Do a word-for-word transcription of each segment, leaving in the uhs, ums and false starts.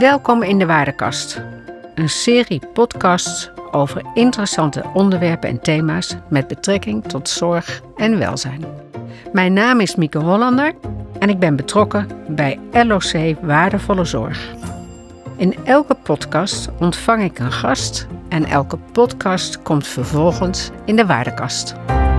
Welkom in de Waardekast. Een serie podcasts over interessante onderwerpen en thema's met betrekking tot zorg en welzijn. Mijn naam is Mieke Hollander en ik ben betrokken bij L O C Waardevolle Zorg. In elke podcast ontvang ik een gast en elke podcast komt vervolgens in de Waardekast.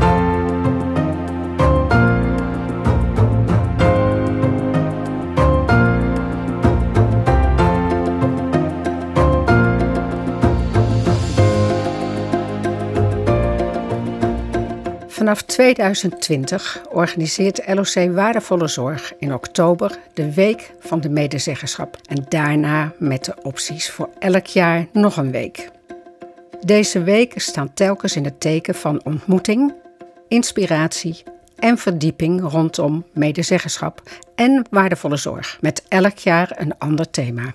Vanaf tweeduizend twintig organiseert L O C Waardevolle Zorg in oktober de Week van de Medezeggenschap en daarna met de opties voor elk jaar nog een week. Deze weken staan telkens in het teken van ontmoeting, inspiratie en verdieping rondom medezeggenschap en waardevolle zorg, met elk jaar een ander thema.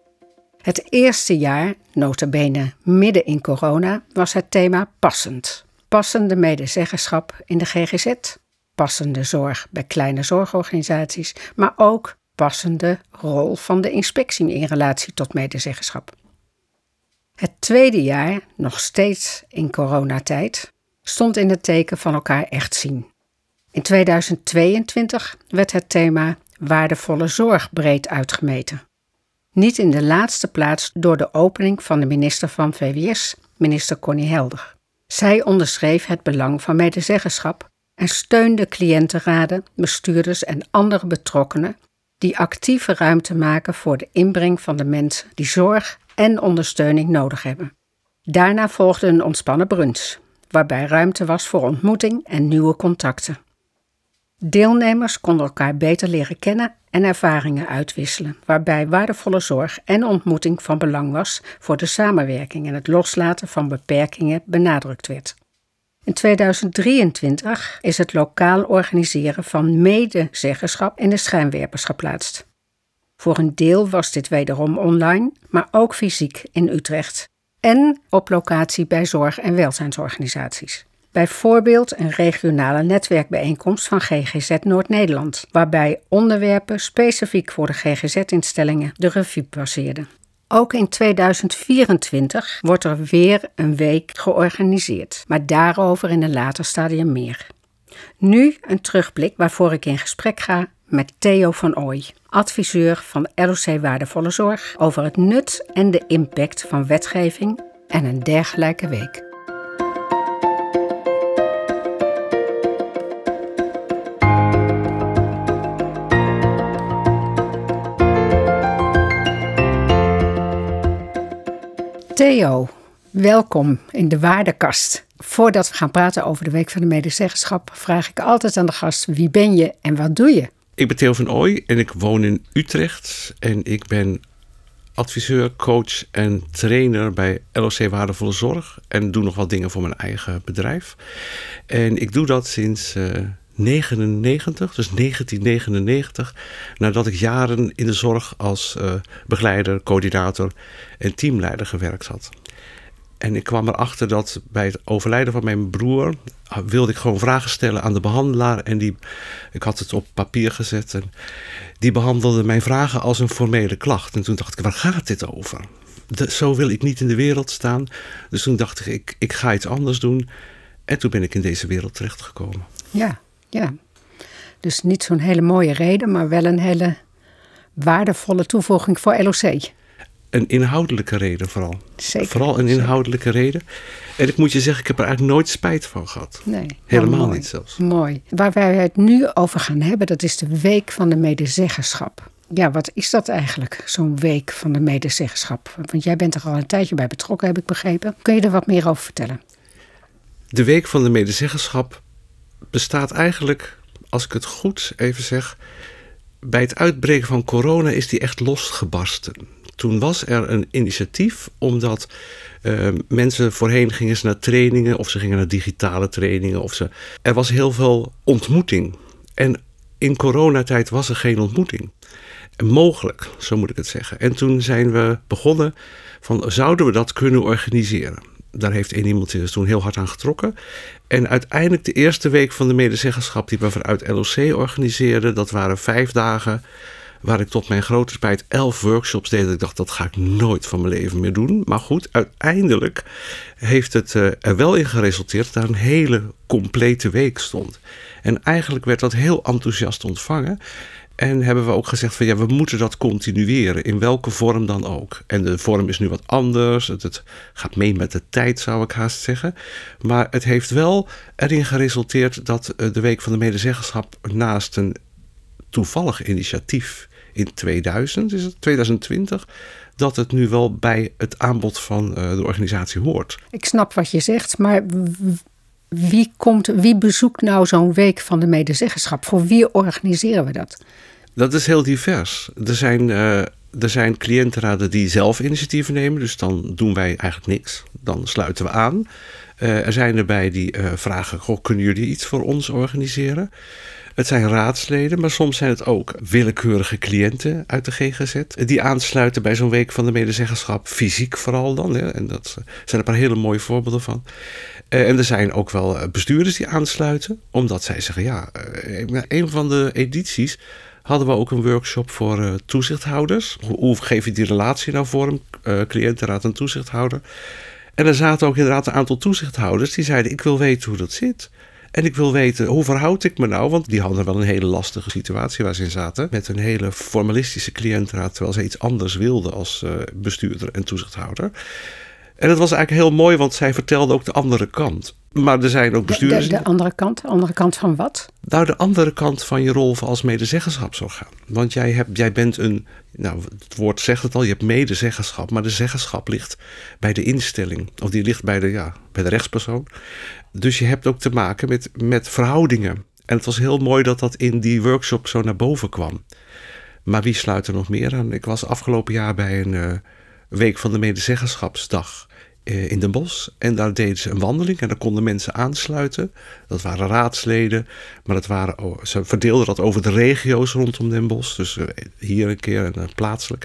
Het eerste jaar, nota bene midden in corona, was het thema passend. Passende medezeggenschap in de G G Z, passende zorg bij kleine zorgorganisaties, maar ook passende rol van de inspectie in relatie tot medezeggenschap. Het tweede jaar, nog steeds in coronatijd, stond in het teken van elkaar echt zien. In tweeduizend tweeëntwintig werd het thema waardevolle zorg breed uitgemeten. Niet in de laatste plaats door de opening van de minister van V W S, minister Connie Helder. Zij onderschreef het belang van medezeggenschap en steunde cliëntenraden, bestuurders en andere betrokkenen die actieve ruimte maken voor de inbreng van de mensen die zorg en ondersteuning nodig hebben. Daarna volgde een ontspannen brunch, waarbij ruimte was voor ontmoeting en nieuwe contacten. Deelnemers konden elkaar beter leren kennen en ervaringen uitwisselen, waarbij waardevolle zorg en ontmoeting van belang was voor de samenwerking en het loslaten van beperkingen benadrukt werd. In tweeduizend drieëntwintig is het lokaal organiseren van medezeggenschap in de schijnwerpers geplaatst. Voor een deel was dit wederom online, maar ook fysiek in Utrecht en op locatie bij zorg- en welzijnsorganisaties. Bijvoorbeeld een regionale netwerkbijeenkomst van G G Z Noord-Nederland, waarbij onderwerpen specifiek voor de G G Z-instellingen de revue passeerden. Ook in tweeduizend vierentwintig wordt er weer een week georganiseerd, maar daarover in een later stadium meer. Nu een terugblik waarvoor ik in gesprek ga met Theo van Ooy, adviseur van L O C Waardevolle Zorg, over het nut en de impact van wetgeving en een dergelijke week. Theo, welkom in de Waardekast. Voordat we gaan praten over de Week van de Medezeggenschap, vraag ik altijd aan de gast: wie ben je en wat doe je? Ik ben Theo van Ooy en ik woon in Utrecht en ik ben adviseur, coach en trainer bij L O C Waardevolle Zorg en doe nog wat dingen voor mijn eigen bedrijf. En ik doe dat sinds uh, negenennegentig, dus negentien negenennegentig, nadat ik jaren in de zorg als uh, begeleider, coördinator en teamleider gewerkt had. En ik kwam erachter dat bij het overlijden van mijn broer wilde ik gewoon vragen stellen aan de behandelaar. En die, ik had het op papier gezet en die behandelde mijn vragen als een formele klacht. En toen dacht ik, waar gaat dit over? De, zo wil ik niet in de wereld staan. Dus toen dacht ik, ik, ik ga iets anders doen. En toen ben ik in deze wereld terechtgekomen. Ja, ja. Dus niet zo'n hele mooie reden, maar wel een hele waardevolle toevoeging voor L O C. Een inhoudelijke reden vooral. Zeker. Vooral een inhoudelijke Zeker. reden. En ik moet je zeggen, ik heb er eigenlijk nooit spijt van gehad. Nee. Helemaal mooi. niet zelfs. Mooi. Waar wij het nu over gaan hebben, dat is de Week van de Medezeggenschap. Ja, wat is dat eigenlijk, zo'n Week van de Medezeggenschap? Want jij bent er al een tijdje bij betrokken, heb ik begrepen. Kun je er wat meer over vertellen? De Week van de Medezeggenschap bestaat eigenlijk, als ik het goed even zeg, bij het uitbreken van corona is die echt losgebarsten. Toen was er een initiatief omdat uh, mensen voorheen gingen ze naar trainingen of ze gingen naar digitale trainingen. Of ze, er was heel veel ontmoeting. En in coronatijd was er geen ontmoeting. Mogelijk, zo moet ik het zeggen. En toen zijn we begonnen van, zouden we dat kunnen organiseren? Daar heeft één iemand dus toen heel hard aan getrokken. En uiteindelijk de eerste week van de medezeggenschap die we vanuit L O C organiseerden, dat waren vijf dagen waar ik tot mijn grote spijt elf workshops deed. Dat ik dacht, dat ga ik nooit van mijn leven meer doen. Maar goed, uiteindelijk heeft het uh, er wel in geresulteerd dat daar een hele complete week stond. En eigenlijk werd dat heel enthousiast ontvangen. En hebben we ook gezegd van ja, we moeten dat continueren, in welke vorm dan ook. En de vorm is nu wat anders, het, het gaat mee met de tijd, zou ik haast zeggen. Maar het heeft wel erin geresulteerd dat de Week van de Medezeggenschap naast een toevallig initiatief in tweeduizend, is het tweeduizend twintig, dat het nu wel bij het aanbod van uh, de organisatie hoort. Ik snap wat je zegt, maar wie, komt, wie bezoekt nou zo'n Week van de Medezeggenschap? Voor wie organiseren we dat? Dat is heel divers. Er zijn, uh, er zijn cliëntenraden die zelf initiatieven nemen. Dus dan doen wij eigenlijk niks. Dan sluiten we aan. Uh, er zijn erbij die uh, vragen, goh, kunnen jullie iets voor ons organiseren? Het zijn raadsleden, maar soms zijn het ook willekeurige cliënten uit de G G Z. Die aansluiten bij zo'n Week van de Medezeggenschap, fysiek vooral dan. Hè? En dat zijn een paar hele mooie voorbeelden van. Uh, en er zijn ook wel bestuurders die aansluiten, omdat zij zeggen, ja, uh, een van de edities hadden we ook een workshop voor uh, toezichthouders. Hoe, hoe geef je die relatie nou vorm, uh, cliëntenraad en toezichthouder? En er zaten ook inderdaad een aantal toezichthouders die zeiden, ik wil weten hoe dat zit. En ik wil weten, hoe verhoud ik me nou? Want die hadden wel een hele lastige situatie waar ze in zaten. Met een hele formalistische cliëntenraad, terwijl ze iets anders wilden als uh, bestuurder en toezichthouder. En dat was eigenlijk heel mooi, want zij vertelde ook de andere kant. Maar er zijn ook bestuurders... De, de, de andere kant? De andere kant van wat? Nou, de andere kant van je rol als medezeggenschapsorgaan. Want jij, hebt, jij bent een... Nou, het woord zegt het al, je hebt medezeggenschap. Maar de zeggenschap ligt bij de instelling. Of die ligt bij de, ja, bij de rechtspersoon. Dus je hebt ook te maken met, met verhoudingen. En het was heel mooi dat dat in die workshop zo naar boven kwam. Maar wie sluit er nog meer aan? Ik was afgelopen jaar bij een uh, Week van de Medezeggenschapsdag in Den Bosch. En daar deden ze een wandeling en daar konden mensen aansluiten. Dat waren raadsleden, maar dat waren, oh, ze verdeelden dat over de regio's rondom Den Bosch. Dus uh, hier een keer en uh, plaatselijk.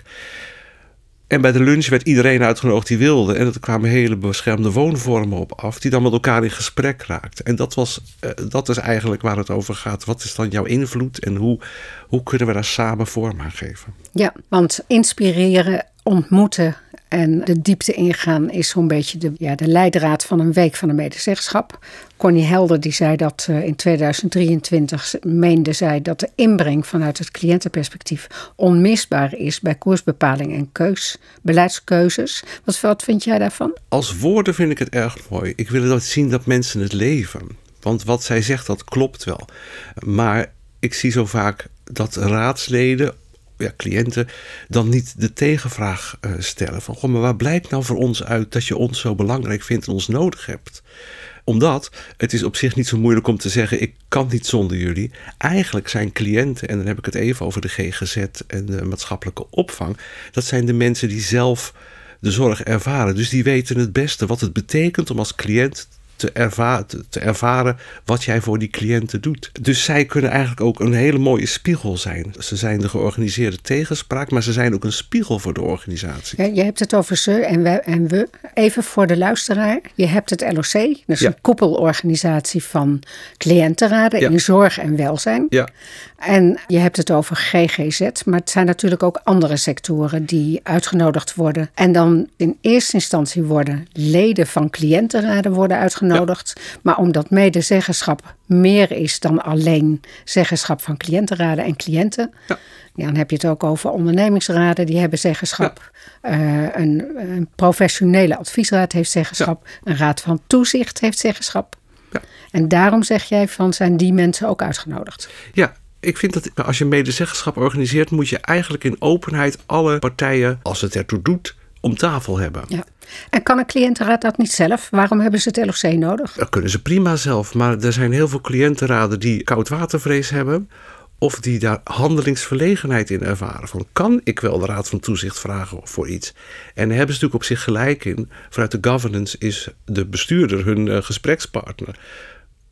En bij de lunch werd iedereen uitgenodigd die wilde. En er kwamen hele beschermde woonvormen op af, die dan met elkaar in gesprek raakten. En dat, was, uh, dat is eigenlijk waar het over gaat. Wat is dan jouw invloed en hoe, hoe kunnen we daar samen vorm aan geven? Ja, want inspireren, ontmoeten en de diepte ingaan is zo'n beetje de, ja, de leidraad van een Week van de Medezeggenschap. Connie Helder die zei dat uh, in tweeduizend drieëntwintig meende zij dat de inbreng vanuit het cliëntenperspectief onmisbaar is bij koersbepaling en keus, beleidskeuzes. Wat, wat vind jij daarvan? Als woorden vind ik het erg mooi. Ik wil dat zien dat mensen het leven. Want wat zij zegt, dat klopt wel. Maar ik zie zo vaak dat raadsleden, ja, cliënten, dan niet de tegenvraag uh, stellen. Van, goh, maar waar blijkt nou voor ons uit dat je ons zo belangrijk vindt en ons nodig hebt? Omdat het is op zich niet zo moeilijk om te zeggen, ik kan niet zonder jullie. Eigenlijk zijn cliënten, en dan heb ik het even over de G G Z en de maatschappelijke opvang, dat zijn de mensen die zelf de zorg ervaren. Dus die weten het beste wat het betekent om als cliënt Te, erva- te, te ervaren wat jij voor die cliënten doet. Dus zij kunnen eigenlijk ook een hele mooie spiegel zijn. Ze zijn de georganiseerde tegenspraak, maar ze zijn ook een spiegel voor de organisatie. Ja, je hebt het over ze en we, en we. Even voor de luisteraar. Je hebt het L O C, dat is ja. een koepelorganisatie van cliëntenraden ja. in zorg en welzijn. Ja. En je hebt het over G G Z, maar het zijn natuurlijk ook andere sectoren die uitgenodigd worden. En dan in eerste instantie worden leden van cliëntenraden worden uitgenodigd. Nodigd, ja. Maar omdat medezeggenschap meer is dan alleen zeggenschap van cliëntenraden en cliënten. Ja. Ja, dan heb je het ook over ondernemingsraden, die hebben zeggenschap. Ja. Uh, een, een professionele adviesraad heeft zeggenschap. Ja. Een raad van toezicht heeft zeggenschap. Ja. En daarom zeg jij van, zijn die mensen ook uitgenodigd? Ja. Ik vind dat als je medezeggenschap organiseert, moet je eigenlijk in openheid alle partijen, als het ertoe doet, om tafel hebben. Ja. En kan een cliëntenraad dat niet zelf? Waarom hebben ze het L O C nodig? Dat kunnen ze prima zelf. Maar er zijn heel veel cliëntenraden die koudwatervrees hebben, of die daar handelingsverlegenheid in ervaren. Van, kan ik wel de Raad van Toezicht vragen voor iets? En daar hebben ze natuurlijk op zich gelijk in. Vanuit de governance is de bestuurder hun uh, gesprekspartner.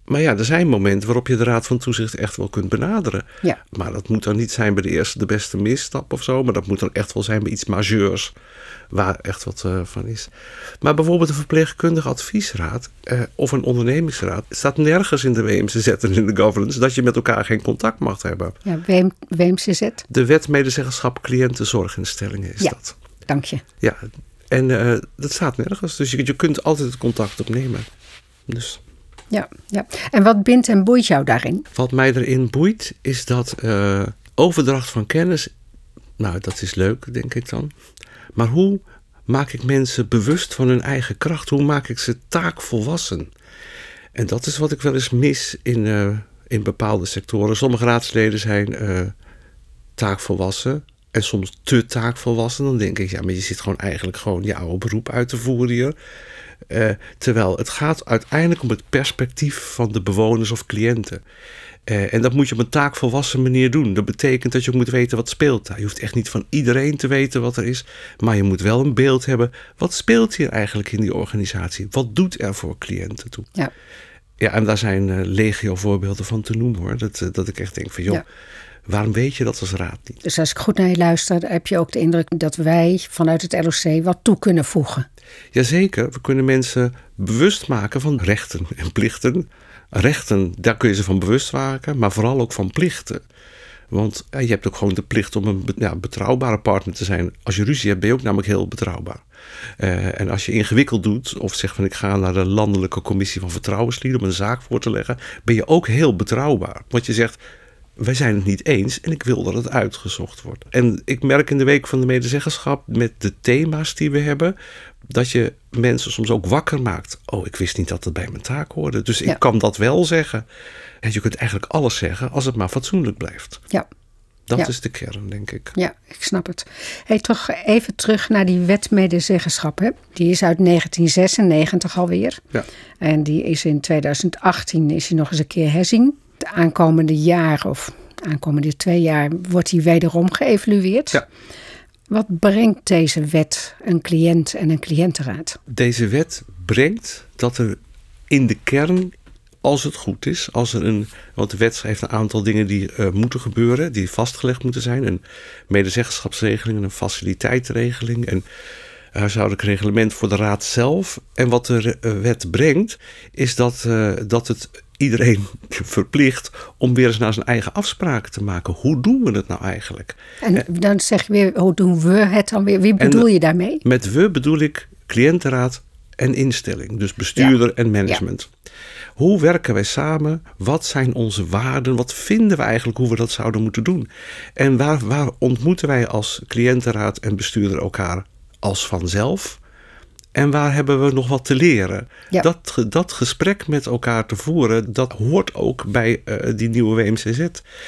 Maar ja, er zijn momenten waarop je de Raad van Toezicht echt wel kunt benaderen. Ja. Maar dat moet dan niet zijn bij de eerste de beste misstap of zo. Maar dat moet dan echt wel zijn bij iets majeurs waar echt wat uh, van is. Maar bijvoorbeeld een verpleegkundige adviesraad uh, of een ondernemingsraad staat nergens in de W M C Z en in de governance dat je met elkaar geen contact mag hebben. Ja, W M C Z? De wet medezeggenschap cliëntenzorginstellingen is ja, dat. Dank je. Ja, en uh, dat staat nergens. Dus je, je kunt altijd het contact opnemen. Dus... Ja, ja, en wat bindt en boeit jou daarin? Wat mij erin boeit is dat uh, overdracht van kennis, nou dat is leuk denk ik dan. Maar hoe maak ik mensen bewust van hun eigen kracht? Hoe maak ik ze taakvolwassen? En dat is wat ik wel eens mis in, uh, in bepaalde sectoren. Sommige raadsleden zijn uh, taakvolwassen en soms te taakvolwassen. Dan denk ik, ja, maar je zit gewoon eigenlijk gewoon je oude beroep uit te voeren hier. Uh, terwijl het gaat uiteindelijk om het perspectief van de bewoners of cliënten. Uh, en dat moet je op een taakvolwassen manier doen. Dat betekent dat je ook moet weten wat speelt daar. Je hoeft echt niet van iedereen te weten wat er is. Maar je moet wel een beeld hebben. Wat speelt hier eigenlijk in die organisatie? Wat doet er voor cliënten toe? Ja. Ja, en daar zijn uh, legio voorbeelden van te noemen hoor. Dat, uh, dat ik echt denk van joh, ja. Waarom weet je dat als raad niet? Dus als ik goed naar je luister, heb je ook de indruk dat wij vanuit het L O C wat toe kunnen voegen. Jazeker, we kunnen mensen bewust maken van rechten en plichten. Rechten, daar kun je ze van bewust maken, maar vooral ook van plichten. Want ja, je hebt ook gewoon de plicht om een ja, betrouwbare partner te zijn. Als je ruzie hebt, ben je ook namelijk heel betrouwbaar. Uh, en als je ingewikkeld doet, of zegt van ik ga naar de Landelijke Commissie van Vertrouwenslieden om een zaak voor te leggen, ben je ook heel betrouwbaar. Want je zegt, wij zijn het niet eens en ik wil dat het uitgezocht wordt. En ik merk in de week van de medezeggenschap met de thema's die we hebben, dat je mensen soms ook wakker maakt. Oh, ik wist niet dat het bij mijn taak hoorde. Dus ik ja. kan dat wel zeggen. En je kunt eigenlijk alles zeggen als het maar fatsoenlijk blijft. Ja. Dat ja. is de kern, denk ik. Ja, ik snap het. Hey, toch even terug naar die wet medezeggenschap. Hè? Die is uit negentien zesennegentig alweer. Ja. En die is in tweeduizend achttien is die nog eens een keer herzien. De aankomende jaar of aankomende twee jaar wordt die wederom geëvalueerd. Ja. Wat brengt deze wet een cliënt en een cliëntenraad? Deze wet brengt dat er in de kern, als het goed is, als er een, want de wet heeft een aantal dingen die uh, moeten gebeuren, die vastgelegd moeten zijn. Een medezeggenschapsregeling, een faciliteitsregeling, een huishoudelijk reglement voor de raad zelf. En wat de uh, wet brengt, is dat, uh, dat het iedereen verplicht om weer eens naar zijn eigen afspraken te maken. Hoe doen we het nou eigenlijk? En dan zeg je weer, hoe doen we het dan weer? Wie bedoel en, je daarmee? Met we bedoel ik cliëntenraad en instelling. Dus bestuurder ja. en management. Ja. Hoe werken wij samen? Wat zijn onze waarden? Wat vinden we eigenlijk hoe we dat zouden moeten doen? En waar, waar ontmoeten wij als cliëntenraad en bestuurder elkaar als vanzelf? En waar hebben we nog wat te leren? Ja. Dat, dat gesprek met elkaar te voeren, dat hoort ook bij uh, die nieuwe W M C Z.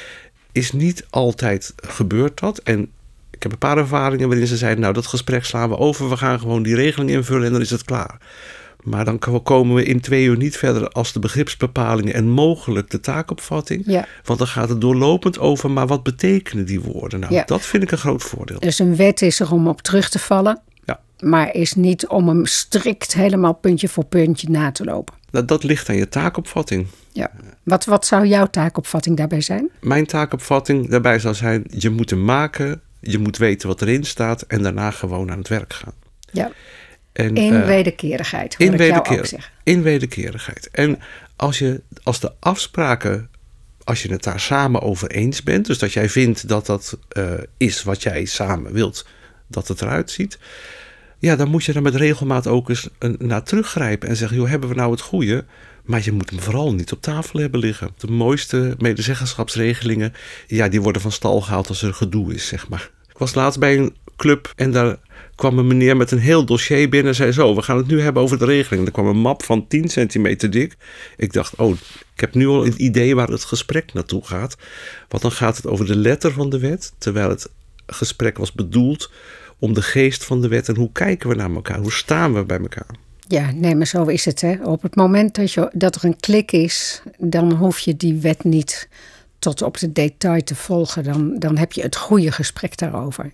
Is niet altijd gebeurd dat. En ik heb een paar ervaringen waarin ze zeiden, nou dat gesprek slaan we over. We gaan gewoon die regeling invullen en dan is het klaar. Maar dan komen we in twee uur niet verder als de begripsbepalingen en mogelijk de taakopvatting. Ja. Want dan gaat het doorlopend over, maar wat betekenen die woorden? Nou, ja. Dat vind ik een groot voordeel. Dus een wet is er om op terug te vallen. Ja. Maar is niet om hem strikt helemaal puntje voor puntje na te lopen. Dat, dat ligt aan je taakopvatting. Ja. Wat, wat zou jouw taakopvatting daarbij zijn? Mijn taakopvatting daarbij zou zijn, je moet hem maken, je moet weten wat erin staat en daarna gewoon aan het werk gaan. Ja. En, in uh, wederkerigheid, hoor in ik wederker- jou ook zeggen. In wederkerigheid. En als, je, als de afspraken, als je het daar samen over eens bent, dus dat jij vindt dat dat uh, is wat jij samen wilt, dat het eruit ziet, ja, dan moet je er met regelmaat ook eens een, naar teruggrijpen en zeggen, joh, hebben we nou het goede? Maar je moet hem vooral niet op tafel hebben liggen. De mooiste medezeggenschapsregelingen, ja, die worden van stal gehaald als er gedoe is, zeg maar. Ik was laatst bij een club en daar kwam een meneer met een heel dossier binnen en zei zo, we gaan het nu hebben over de regeling. Er kwam een map van tien centimeter dik. Ik dacht, oh, ik heb nu al een idee waar het gesprek naartoe gaat. Want dan gaat het over de letter van de wet, terwijl het gesprek was bedoeld om de geest van de wet en hoe kijken we naar elkaar, hoe staan we bij elkaar. Ja, nee, maar zo is het. Hè. Op het moment dat, je, dat er een klik is, dan hoef je die wet niet tot op de detail te volgen. Dan, dan heb je het goede gesprek daarover.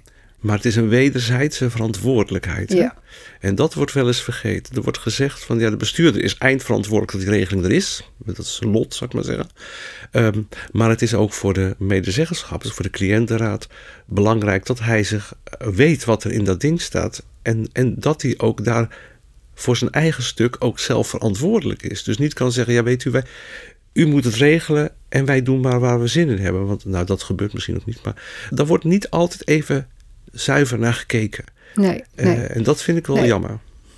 Maar het is een wederzijdse verantwoordelijkheid. Hè? Ja. En dat wordt wel eens vergeten. Er wordt gezegd van ja, de bestuurder is eindverantwoordelijk dat die regeling er is. Dat is een lot, zou ik maar zeggen. Um, maar het is ook voor de medezeggenschap, dus voor de cliëntenraad, belangrijk dat hij zich weet wat er in dat ding staat. En, en dat hij ook daar voor zijn eigen stuk ook zelf verantwoordelijk is. Dus niet kan zeggen, ja weet u, wij, u moet het regelen en wij doen maar waar we zin in hebben. Want nou, dat gebeurt misschien nog niet. Maar daar wordt niet altijd even zuiver naar gekeken. Nee, nee. Uh, en dat vind ik wel nee. jammer.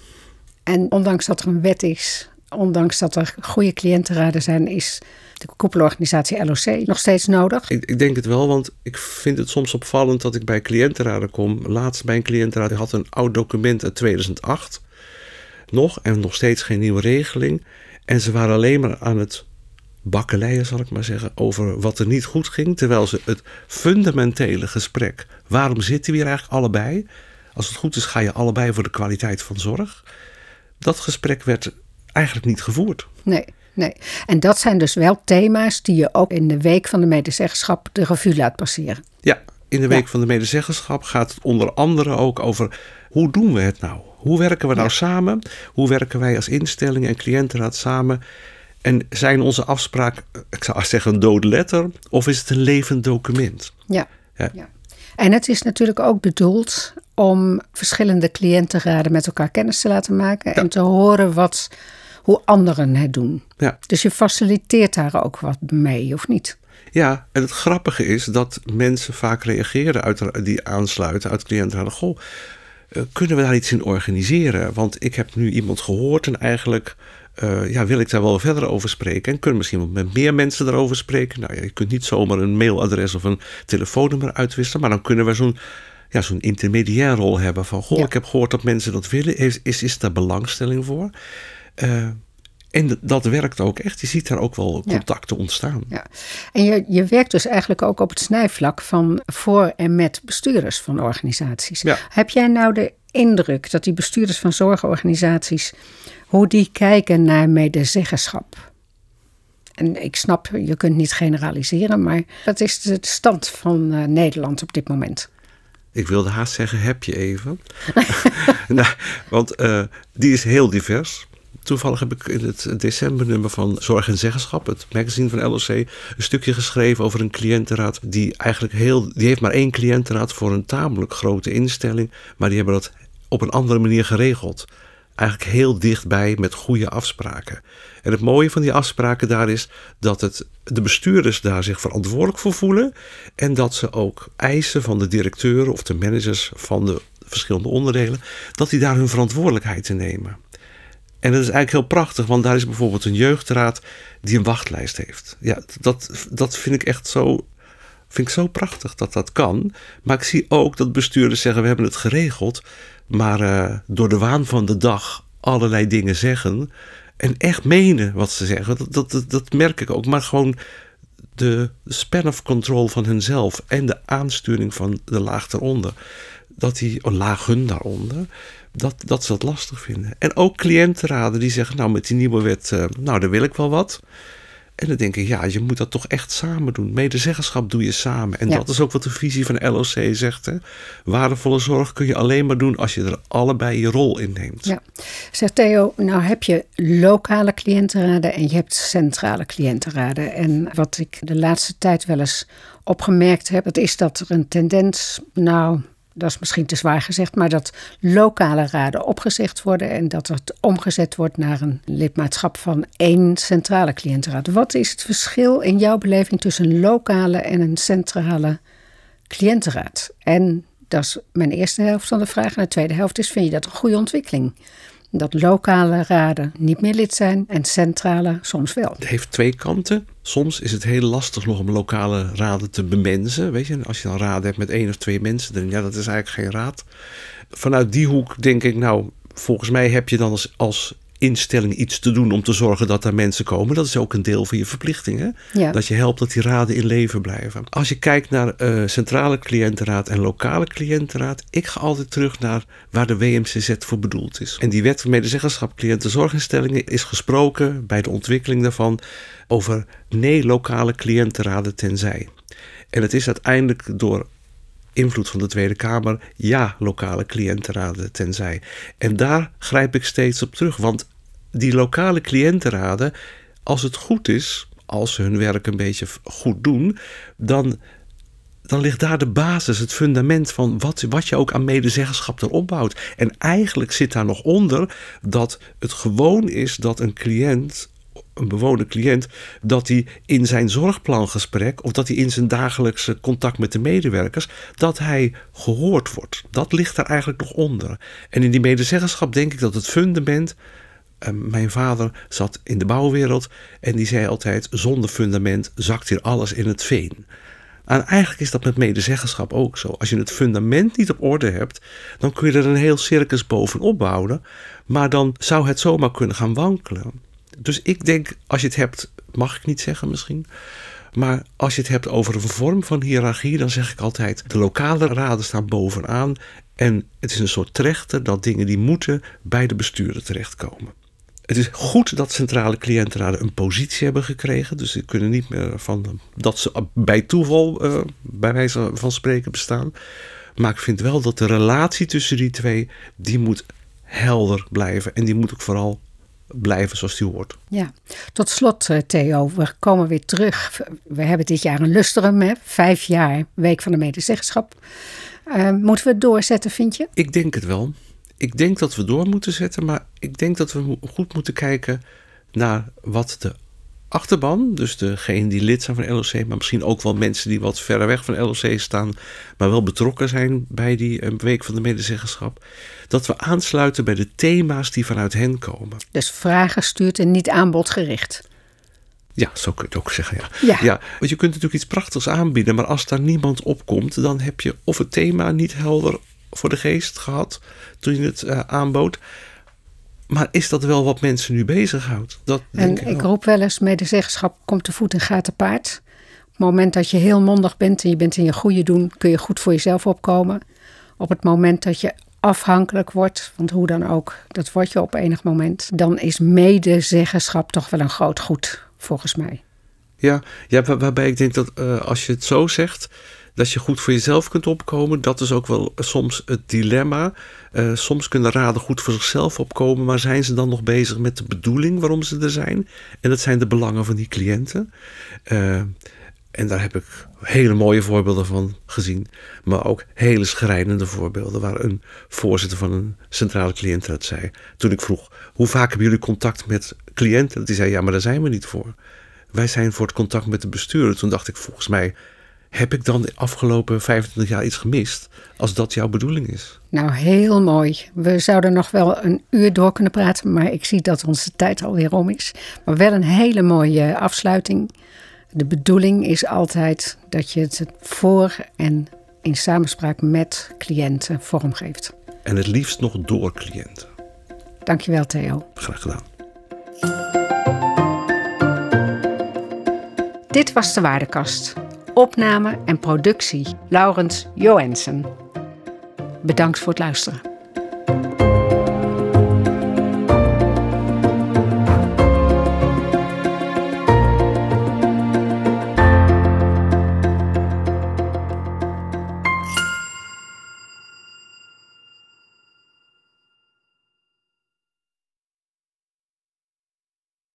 En ondanks dat er een wet is, ondanks dat er goede cliëntenraden zijn, is de koepelorganisatie L O C nog steeds nodig? Ik, ik denk het wel, want ik vind het soms opvallend dat ik bij cliëntenraden kom. Laatst bij een cliëntenraad, die had een oud document uit tweeduizend acht. Nog, en nog steeds geen nieuwe regeling. En ze waren alleen maar aan het bakkeleien, zal ik maar zeggen, over wat er niet goed ging. Terwijl ze het fundamentele gesprek, waarom zitten we hier eigenlijk allebei? Als het goed is, ga je allebei voor de kwaliteit van zorg. Dat gesprek werd eigenlijk niet gevoerd. Nee, nee. En dat zijn dus wel thema's die je ook in de week van de medezeggenschap de revue laat passeren. Ja, in de week ja. van de medezeggenschap gaat het onder andere ook over hoe doen we het nou? Hoe werken we nou ja. samen? Hoe werken wij als instelling en cliëntenraad samen? En zijn onze afspraken, ik zou zeggen een dode letter, of is het een levend document? Ja. Ja. ja. En het is natuurlijk ook bedoeld om verschillende cliëntenraden met elkaar kennis te laten maken ja. en te horen wat, hoe anderen het doen. Ja. Dus je faciliteert daar ook wat mee, of niet? Ja, en het grappige is dat mensen vaak reageren uit, die aansluiten uit cliëntenraden. Goh, kunnen we daar iets in organiseren? Want ik heb nu iemand gehoord en eigenlijk uh, ja, wil ik daar wel verder over spreken. En kunnen misschien met meer mensen daarover spreken. Nou ja, je kunt niet zomaar een mailadres of een telefoonnummer uitwisselen. Maar dan kunnen we zo'n, ja, zo'n intermediair rol hebben. Van, goh, ja. ik heb gehoord dat mensen dat willen. Is, is, is daar belangstelling voor? Uh, En dat werkt ook echt. Je ziet daar ook wel contacten ja. ontstaan. Ja. En je, je werkt dus eigenlijk ook op het snijvlak van voor en met bestuurders van organisaties. Ja. Heb jij nou de indruk dat die bestuurders van zorgorganisaties, hoe die kijken naar medezeggenschap? En ik snap, je kunt niet generaliseren, maar wat is de stand van uh, Nederland op dit moment? Ik wilde haast zeggen, heb je even. nou, want uh, die is heel divers. Toevallig heb ik in het decembernummer van Zorg en Zeggenschap, het magazine van L O C, een stukje geschreven over een cliëntenraad die eigenlijk heel, die heeft maar één cliëntenraad voor een tamelijk grote instelling, maar die hebben dat op een andere manier geregeld. Eigenlijk heel dichtbij met goede afspraken. En het mooie van die afspraken daar is dat het, de bestuurders daar zich verantwoordelijk voor voelen en dat ze ook eisen van de directeuren of de managers van de verschillende onderdelen, dat die daar hun verantwoordelijkheid in nemen. En dat is eigenlijk heel prachtig, want daar is bijvoorbeeld een jeugdraad die een wachtlijst heeft. Ja, dat, dat vind ik echt zo, vind ik zo prachtig dat dat kan. Maar ik zie ook dat bestuurders zeggen, we hebben het geregeld, maar uh, door de waan van de dag allerlei dingen zeggen en echt menen wat ze zeggen. Dat, dat, dat, dat merk ik ook, maar gewoon de span of control van hunzelf en de aansturing van de laag daaronder, dat die, oh, lagen daaronder, Dat, dat ze dat lastig vinden. En ook cliëntenraden die zeggen, nou met die nieuwe wet, uh, nou daar wil ik wel wat. En dan denk ik, ja, je moet dat toch echt samen doen. Medezeggenschap doe je samen. En ja. dat is ook wat de visie van L O C zegt. Hè? Waardevolle zorg kun je alleen maar doen als je er allebei je rol in neemt. Ja. Zeg Theo, nou heb je lokale cliëntenraden en je hebt centrale cliëntenraden. En wat ik de laatste tijd wel eens opgemerkt heb, dat is dat er een tendens, nou, dat is misschien te zwaar gezegd, maar dat lokale raden opgezegd worden en dat het omgezet wordt naar een lidmaatschap van één centrale cliëntenraad. Wat is het verschil in jouw beleving tussen een lokale en een centrale cliëntenraad? En dat is mijn eerste helft van de vraag. En de tweede helft is, vind je dat een goede ontwikkeling? Dat lokale raden niet meer lid zijn en centrale soms wel. Het heeft twee kanten. Soms is het heel lastig nog om lokale raden te bemensen. Weet je, als je dan raden hebt met één of twee mensen, dan ja, dat is eigenlijk geen raad. Vanuit die hoek denk ik, nou, volgens mij heb je dan als, als instelling iets te doen om te zorgen dat er mensen komen. Dat is ook een deel van je verplichtingen. Ja. Dat je helpt dat die raden in leven blijven. Als je kijkt naar uh, centrale cliëntenraad en lokale cliëntenraad, ik ga altijd terug naar waar de W M C Z voor bedoeld is. En die wet van medezeggenschap cliëntenzorginstellingen is gesproken bij de ontwikkeling daarvan over nee lokale cliëntenraden tenzij. En het is uiteindelijk door invloed van de Tweede Kamer, ja, lokale cliëntenraden tenzij. En daar grijp ik steeds op terug, want die lokale cliëntenraden, als het goed is, als ze hun werk een beetje goed doen, dan, dan ligt daar de basis, het fundament van wat, wat je ook aan medezeggenschap erop bouwt. En eigenlijk zit daar nog onder dat het gewoon is dat een cliënt, een bewoner cliënt, dat hij in zijn zorgplangesprek of dat hij in zijn dagelijkse contact met de medewerkers, dat hij gehoord wordt. Dat ligt daar eigenlijk nog onder. En in die medezeggenschap denk ik dat het fundament, uh, mijn vader zat in de bouwwereld en die zei altijd, zonder fundament zakt hier alles in het veen. En eigenlijk is dat met medezeggenschap ook zo. Als je het fundament niet op orde hebt, dan kun je er een heel circus bovenop bouwen, maar dan zou het zomaar kunnen gaan wankelen. Dus ik denk, als je het hebt, mag ik niet zeggen misschien, maar als je het hebt over een vorm van hiërarchie, dan zeg ik altijd, de lokale raden staan bovenaan en het is een soort trechter dat dingen die moeten bij de bestuurder terechtkomen. Het is goed dat centrale cliëntenraden een positie hebben gekregen, dus ze kunnen niet meer van dat ze bij toeval, uh, bij wijze van spreken, bestaan. Maar ik vind wel dat de relatie tussen die twee, die moet helder blijven en die moet ook vooral blijven zoals die hoort. Ja, tot slot Theo, we komen weer terug. We hebben dit jaar een lustrum, hè? Vijf jaar Week van de Medezeggenschap. Uh, moeten we het doorzetten, vind je? Ik denk het wel. Ik denk dat we door moeten zetten, maar ik denk dat we goed moeten kijken naar wat de achterban, dus degene die lid zijn van L O C, maar misschien ook wel mensen die wat verder weg van L O C staan, maar wel betrokken zijn bij die uh, Week van de Medezeggenschap, dat we aansluiten bij de thema's die vanuit hen komen. Dus vragen gestuurd en niet aanbodgericht. Ja, zo kun je het ook zeggen, ja. Ja. ja. Want je kunt natuurlijk iets prachtigs aanbieden, maar als daar niemand op komt, dan heb je of het thema niet helder voor de geest gehad toen je het uh, aanbood. Maar is dat wel wat mensen nu bezighoudt? Dat denk en ik, ik roep wel eens, medezeggenschap komt te voet en gaat te paard. Op het moment dat je heel mondig bent en je bent in je goede doen, kun je goed voor jezelf opkomen. Op het moment dat je afhankelijk wordt, want hoe dan ook, dat word je op enig moment, dan is medezeggenschap toch wel een groot goed, volgens mij. Ja, ja waar, waarbij ik denk dat uh, als je het zo zegt, dat je goed voor jezelf kunt opkomen. Dat is ook wel soms het dilemma. Uh, soms kunnen raden goed voor zichzelf opkomen, maar zijn ze dan nog bezig met de bedoeling waarom ze er zijn? En dat zijn de belangen van die cliënten. Uh, en daar heb ik hele mooie voorbeelden van gezien, maar ook hele schrijnende voorbeelden waar een voorzitter van een centrale cliëntenraad zei, toen ik vroeg, hoe vaak hebben jullie contact met cliënten? Dat die zei, ja, maar daar zijn we niet voor. Wij zijn voor het contact met de bestuurder. Toen dacht ik, volgens mij heb ik dan de afgelopen vijfentwintig jaar iets gemist, als dat jouw bedoeling is? Nou, heel mooi. We zouden nog wel een uur door kunnen praten, maar ik zie dat onze tijd alweer om is. Maar wel een hele mooie afsluiting. De bedoeling is altijd dat je het voor en in samenspraak met cliënten vormgeeft. En het liefst nog door cliënten. Dankjewel, Theo. Graag gedaan. Dit was de Waardekast. Opname en productie Laurens Johansen. Bedankt voor het luisteren.